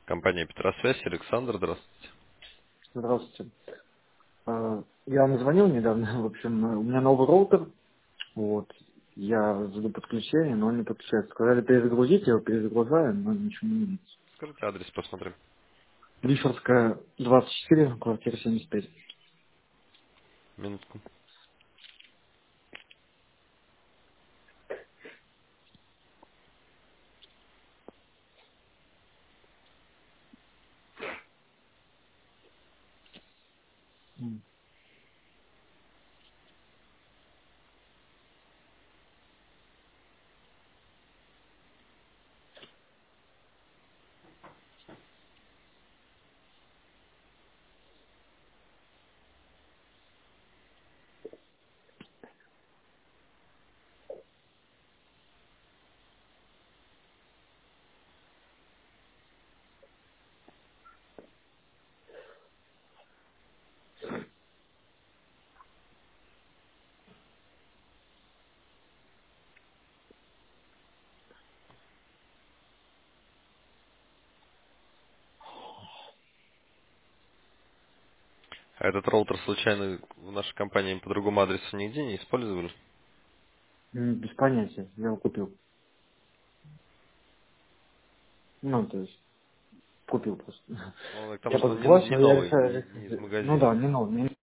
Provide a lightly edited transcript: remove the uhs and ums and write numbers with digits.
Компания Петросвязь, Александр, здравствуйте. Здравствуйте. Я вам звонил недавно. В общем, у меня новый роутер. Вот. Я жду подключения, но он не подключается. Сказали перезагрузить, я его перезагружаю, но ничего не видится. Скажите адрес, посмотрим. Лишерская, 24, квартира 75. Минутку. М. А этот роутер случайно в нашей компании по другому адресу нигде не использовали? Без понятия. Я его купил. Ну, то есть, купил просто. Ну, к тому Я же он подбросил, не я новый, решаю. не из Ну да, магазина. не новый.